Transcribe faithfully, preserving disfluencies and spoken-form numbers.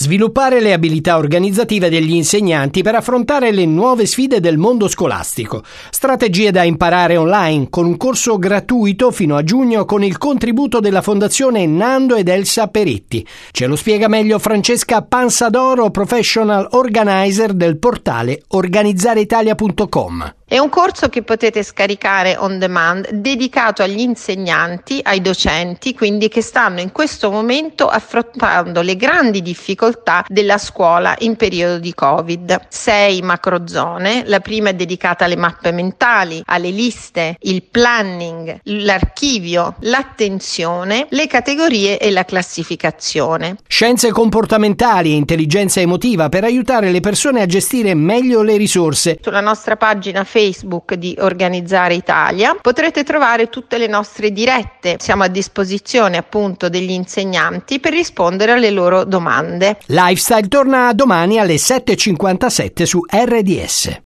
Sviluppare le abilità organizzative degli insegnanti per affrontare le nuove sfide del mondo scolastico. Strategie da imparare online con un corso gratuito fino a giugno con il contributo della Fondazione Nando ed Elsa Peretti. Ce lo spiega meglio Francesca Pansadoro, professional organizer del portale organizzare italia punto com. È un corso che potete scaricare on demand, dedicato agli insegnanti, ai docenti, quindi che stanno in questo momento affrontando le grandi difficoltà della scuola in periodo di Covid. Sei macrozone, la prima è dedicata alle mappe mentali, alle liste, il planning, l'archivio, l'attenzione, le categorie e la classificazione. Scienze comportamentali e intelligenza emotiva per aiutare le persone a gestire meglio le risorse. Sulla nostra pagina Facebook di Organizzare Italia potrete trovare tutte le nostre dirette. Siamo a disposizione appunto degli insegnanti per rispondere alle loro domande. Lifestyle torna domani alle sette e cinquantasette su R D S.